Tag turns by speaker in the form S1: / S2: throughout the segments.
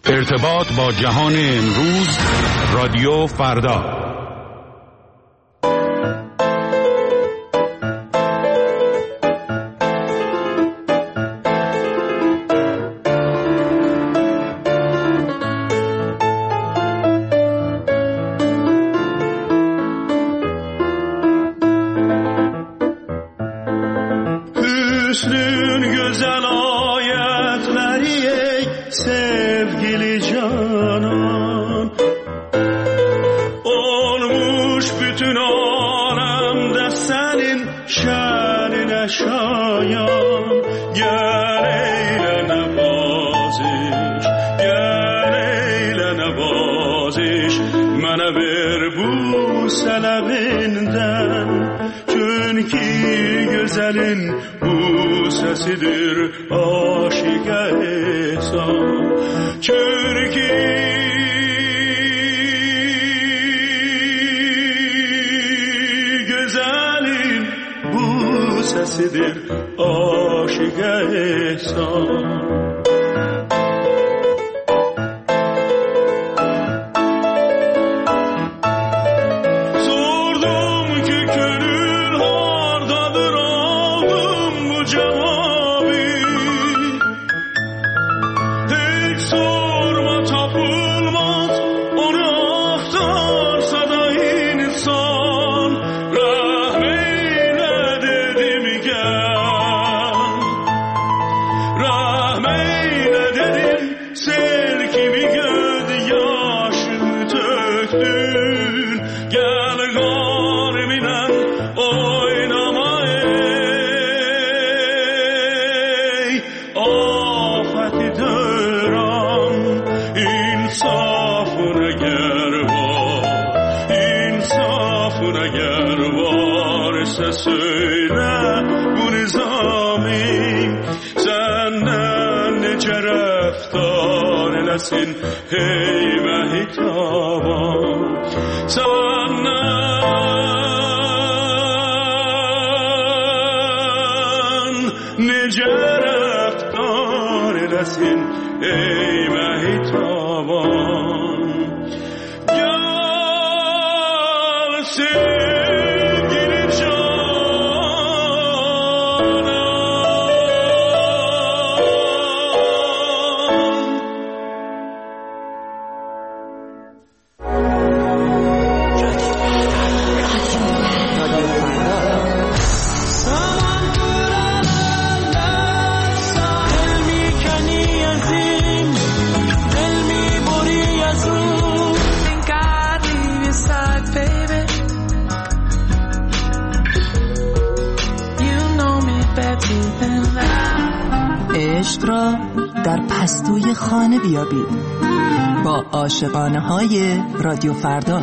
S1: ارتباط با جهان امروز، رادیو فردا.
S2: عشق را در پستوی خانه بیابید با عاشقانه های رادیو فردا.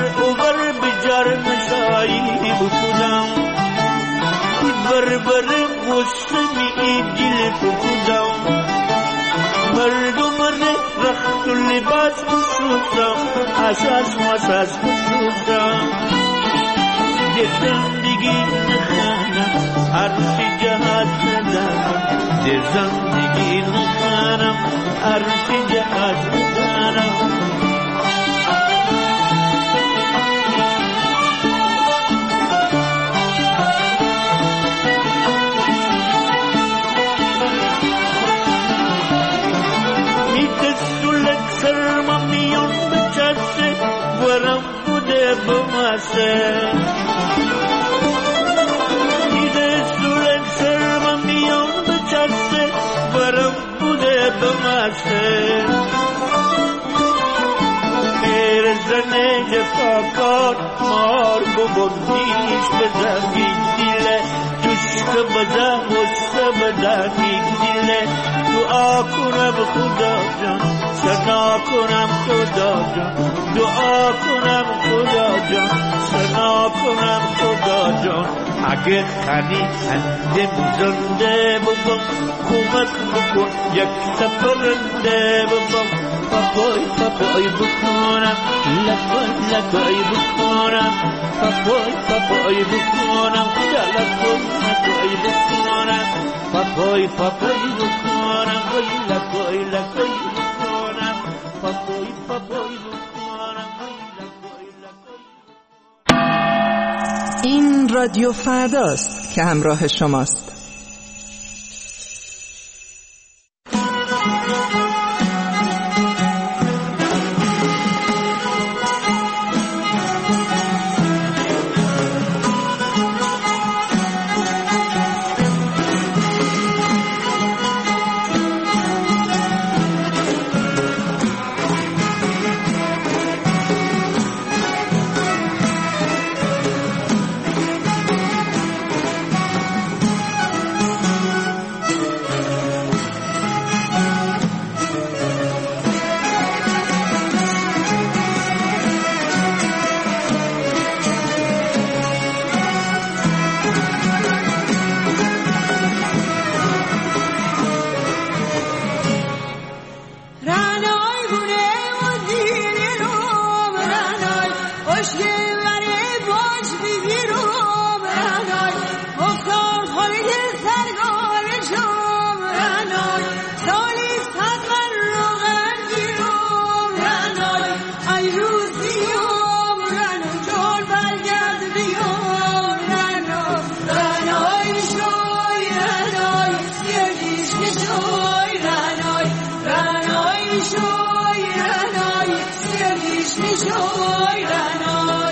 S3: اوبر بجار مشایی بخودم بربر مستمی دل بخودم مردم رخت و لباس بشوزم اساس مساس بشوزم در زندگی نخانم عروسی جهاز ندارم در زندگی نخانم عروسی جهاز ندارم ورم بوده بمسه دیده سولن سرم میان بچسته ورم بوده بمسه میر زنه جفاکار مار ببردیش بزنی دیله دوشک بزن وسته بدنی دیله دعا کنم خدا جان سنا کنم خدا جان دعا کنم خدا جان سنا کنم خدا جان اگه خنی اندم زنده ببم کمک بکن یک سفرنده ببم پاپای پاپای بکنم لکای لکای بکنم پاپای پاپای بکنم لکای لکای بکنم پاپای پاپای بکنم لکای لکای بکنم پاپای پاپای بکنم لکای لکای.
S2: این رادیو فرداست که همراه شماست.
S4: شوی رنای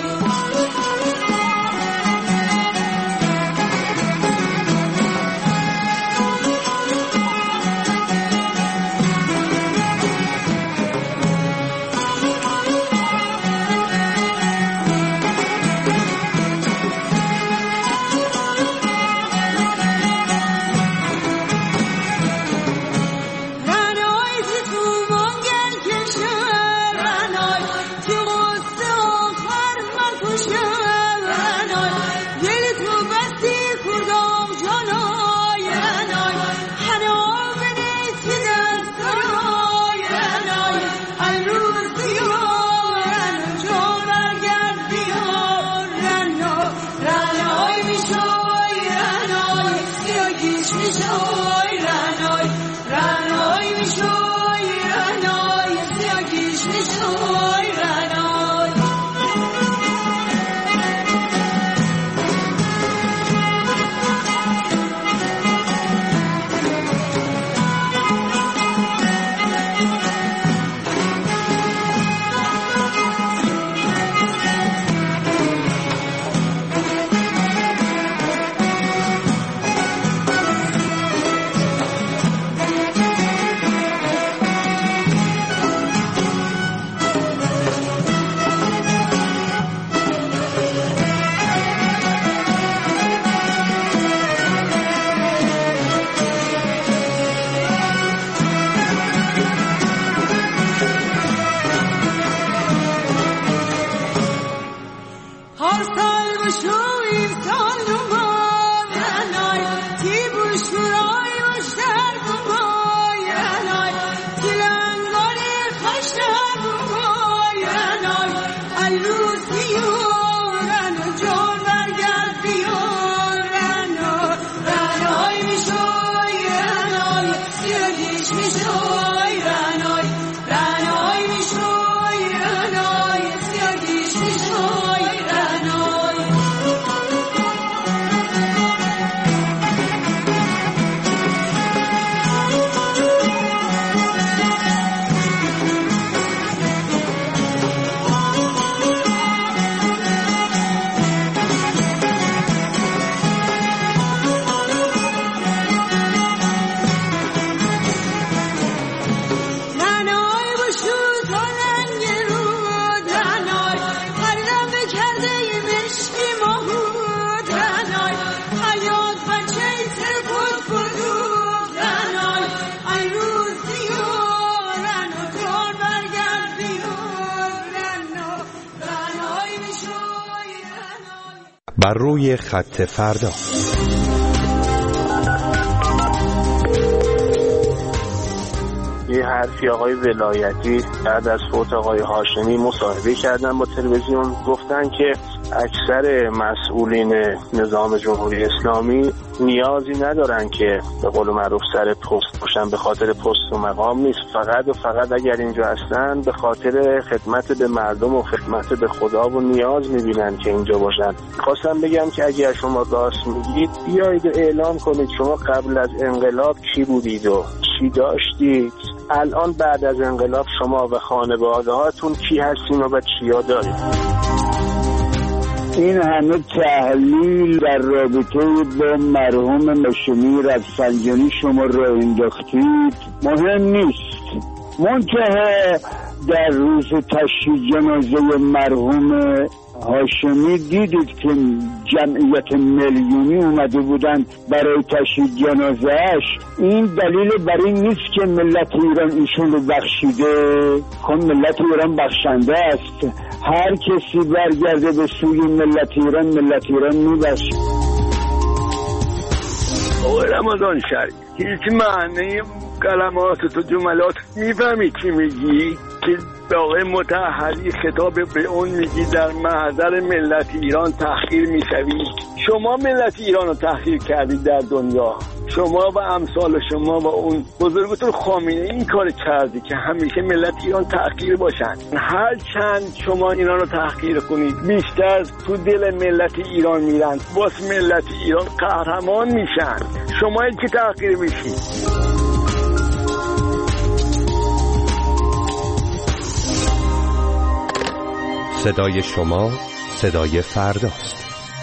S1: بر روی خط فردا.
S4: یه حرفی آقای ولایتی بعد از فوت آقای هاشمی مصاحبه کردن با تلویزیون، گفتن که اکثر مسئولین نظام جمهوری اسلامی نیازی ندارن که به قول معروف سر پست باشن، به خاطر پست و مقام نیست، فقط و فقط اگر اینجا هستن به خاطر خدمت به مردم و خدمت به خدا و نیاز میبینن که اینجا باشن. خواستم بگم که اگر شما راست میگید بیایید و اعلام کنید شما قبل از انقلاب کی بودید و چی داشتید، الان بعد از انقلاب شما و خانواده هاتون کی هستین و چیا دارید.
S5: این همه تحلیل در رابطه با مرحوم هاشمی رفسنجانی شما را انداختید مهم نیست. منتها در روز تشییع جنازه مرحوم هاشمی دیدید که جمعیت میلیونی اومده بودن برای تشییع جنازه‌اش. این دلیل بر این نیست که ملت ایران ایشون رو بخشیده. خب ملت ایران بخشنده است، هر کسی برگرده به سوی ملت ایران میبخشه.
S6: رمضان شریف هیچ معنی کلمات تو جملات میفهمی چی میگی؟ که به آقای مطهری خطاب به اون میگی در محضر ملت ایران تحقیر میشوی. شما ملت ایران رو تحقیر کردید در دنیا، شما و امثال شما و اون بزرگتون خامنه‌ای این کار کردی که همیشه ملت ایران تحقیر باشن. هر چند شما اینا رو تحقیر کنید بیشتر تو دل ملت ایران میرن، واسه ملت ایران قهرمان میشن. شما که تحقیر میشید.
S1: صدای شما صدای فرداست.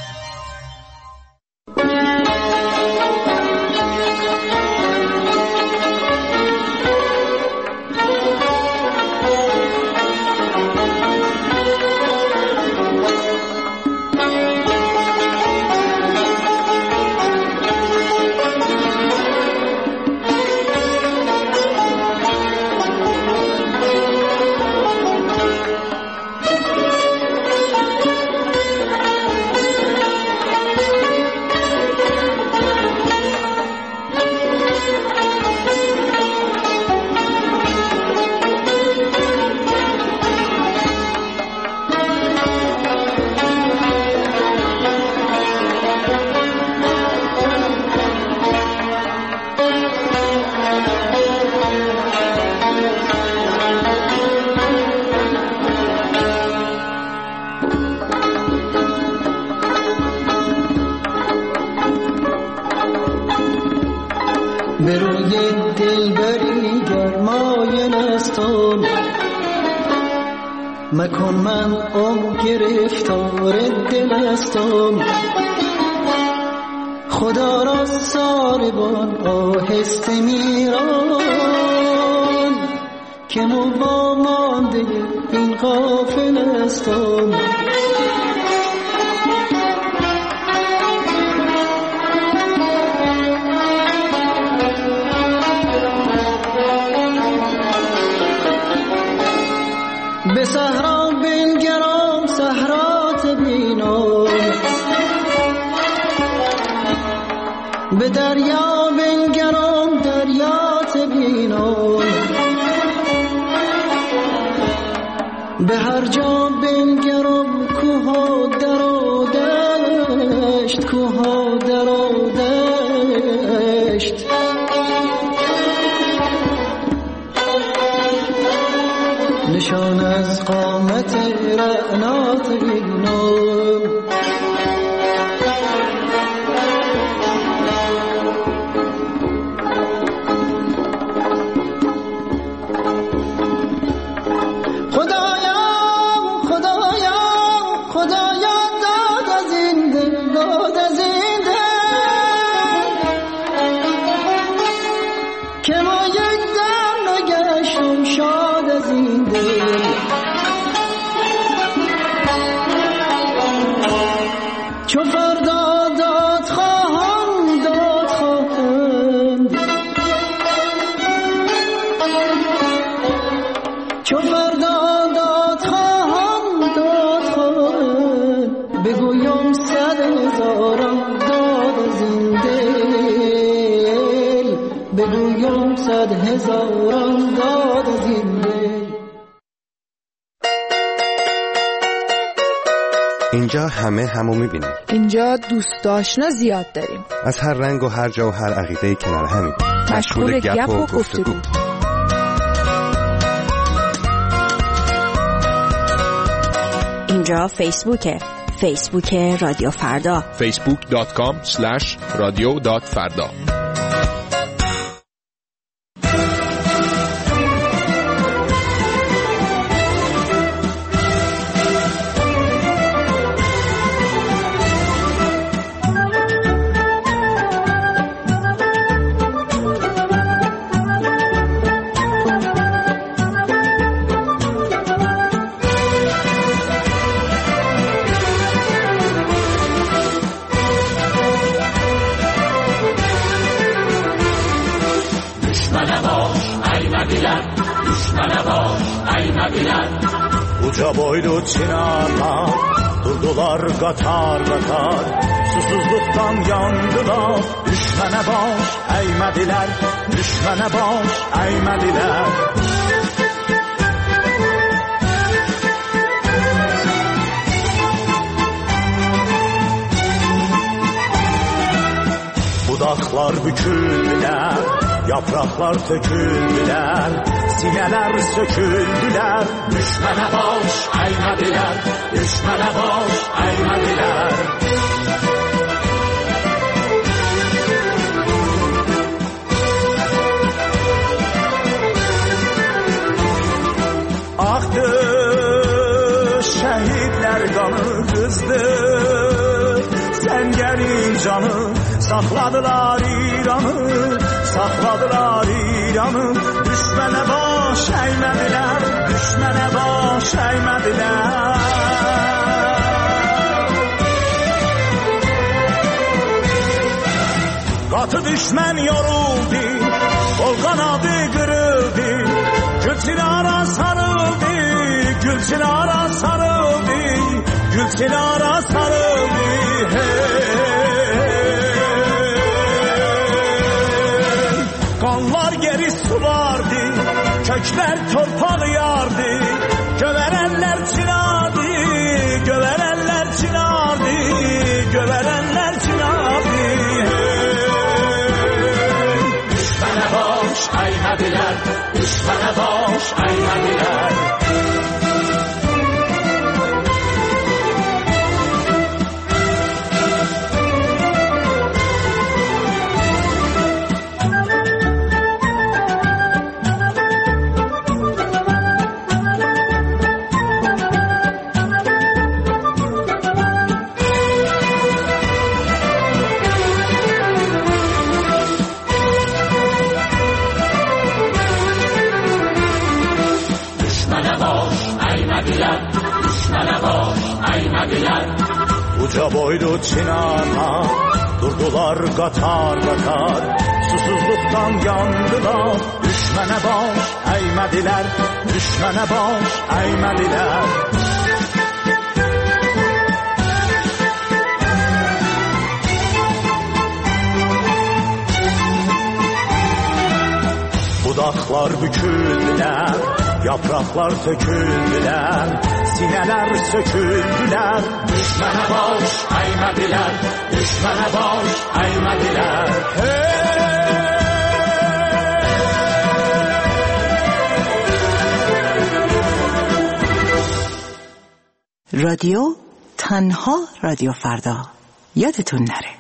S7: به روی دلبری گرمای نستان مکن من آن گرفتار دلستان. خدا را ساربان آهسته میران که ما مانده این غافلستان. به صحرا بنگرام صحرات بینم به دریا بنگرم دریات بینم، به هر جا بنگرم کوها در و دشت، کوها در و دشت. نشان از قامت رعنات بینم، هزاران داد زنده.
S8: اینجا همو میبینیم.
S9: اینجا دوست آشنا زیاد داریم.
S8: از هر رنگ و هر جا و هر عقیده‌ای کنار همیم.
S9: مشغول گپ و گفتگو.
S10: اینجا فیسبوک رادیو فردا.
S11: facebook.com/radio.farda.
S3: Boylu çınarlar, durdular qatar qatar, susuzluqdan yandılar, düşmənə baş əymədilər, düşmənə baş əymədilər. Budaqlar büküldülər, yapraqlar töküldülər, sinələr söküldülər, düşmənə baş əymədilər, düşmənə baş əymədilər. Axdır şəhidlər qanı qızdır, səngərin canı, saxladılar İranı, saxladılar İranı. Düşmənə baş əymədilər, düşmənə baş əymədilər. Qatı düşmən yoruldu, qol qanadı qırıldı, Gülçinara sarıldı, Gülçinara sarıldı, Gülçinara sarıldı. Qanlar geri sulardı, köklər torpaq yardı, gövərənlər çınardı, gövərənlər çınardı, gövərənlər çınardı. Düşmənə baş əymədilər, düşmənə baş əymədilər. Uca boylu çınarlar, durdular qatar qatar, susuzluqdan yandılar, düşmənə baş əymədilər, düşmənə baş əymədilər. Dağlar büküldülər, yapraqlar töküldülər, sinələr söküldülər. Düşmənə baş əymədilər, düşmənə baş əymədilər.
S2: رادیو تنها رادیو فردا، یادتون نره.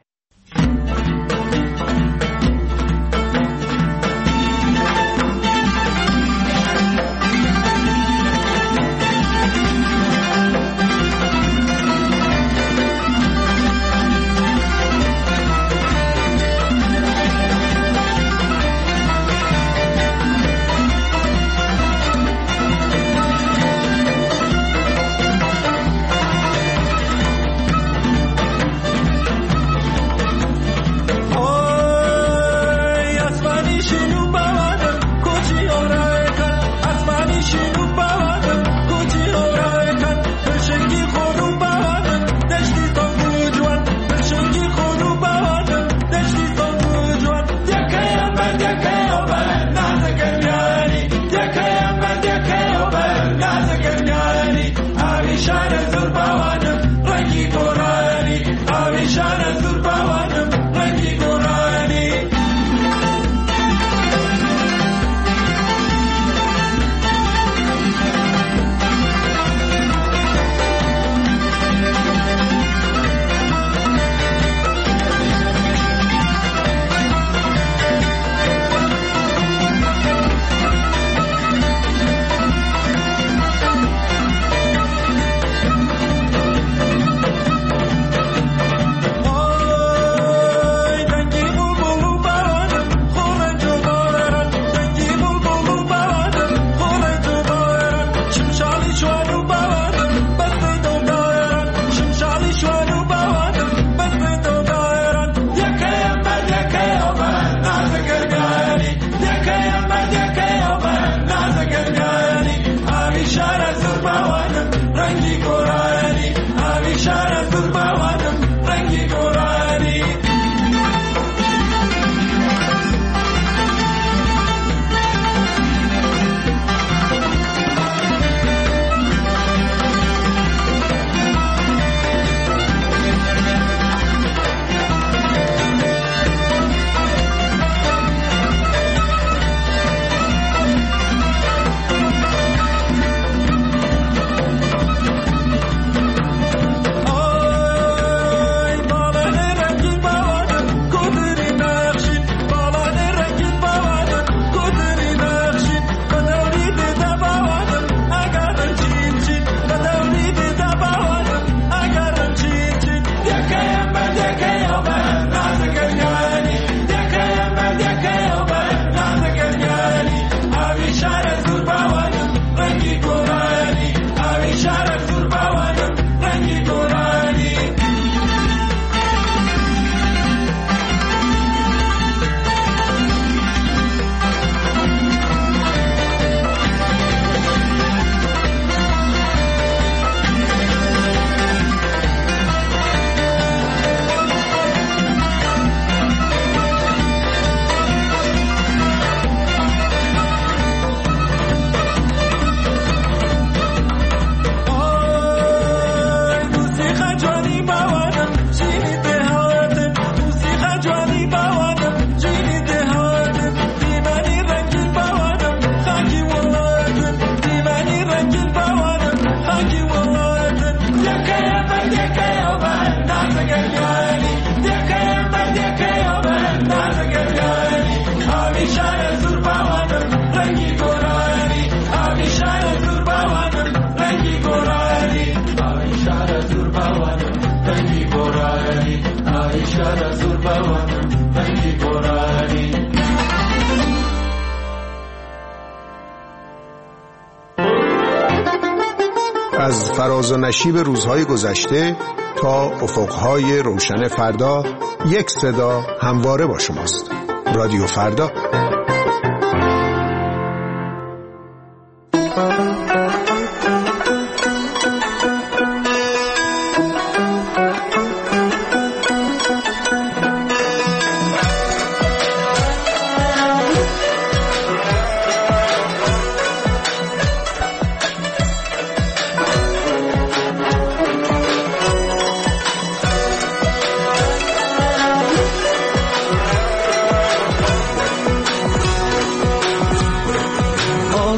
S11: از فراز و نشیب روزهای گذشته تا افقهای روشن فردا، یک صدا همواره با شماست. رادیو فردا.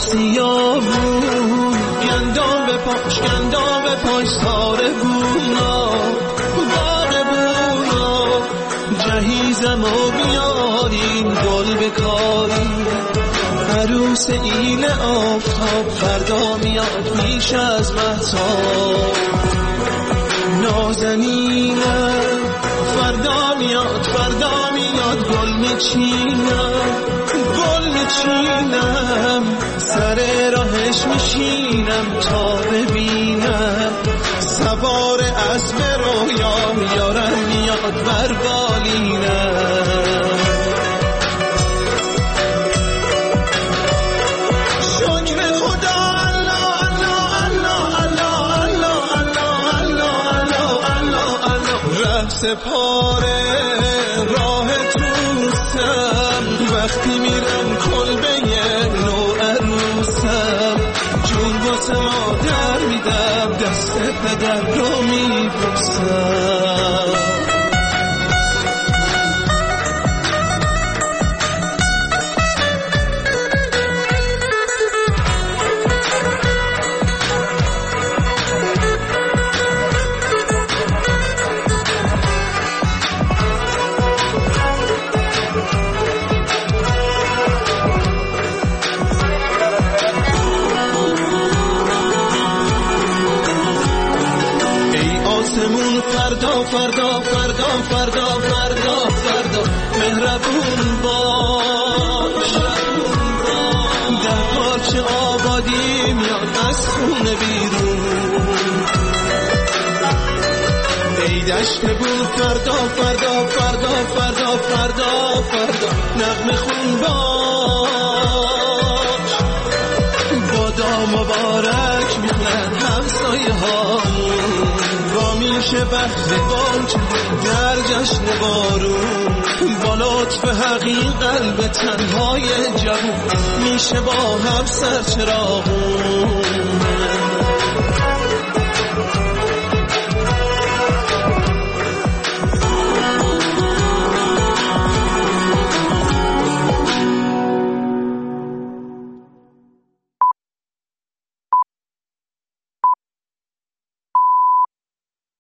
S12: آسیابون، گندم به پاش گندم به پاش ساره بونا باغ بونا، جهیزم و بیارین گل بکارین، عروس ایل آفتاب فردا میاد پیش از مهتاب، نازنینم فردا میاد گل میچینم سر راهش میشینم تا ببینم، سوار اسب رویام یارم میاد بر بالینم، شکر خدا الله الله الله الله الله الله الله، ره سپاره راه توسم، وقتی میرم کلبه نو عروسم، جون واسه مادر میدم دست پدر رو میبوسم. فردا فردا فردا فردا فردا فردا مهربون باش، در پارچه آبادی میاد از خونه بیرون، ای دشت بود فردا فردا فردا فردا فردا فردا نغمه خون باش، بادا مبارک میخونن همسایه هامون، با میشه بخت بانج در جشن بارون، با لطف حقیق قلب تنهای جوون میشه با هم سرچراغون.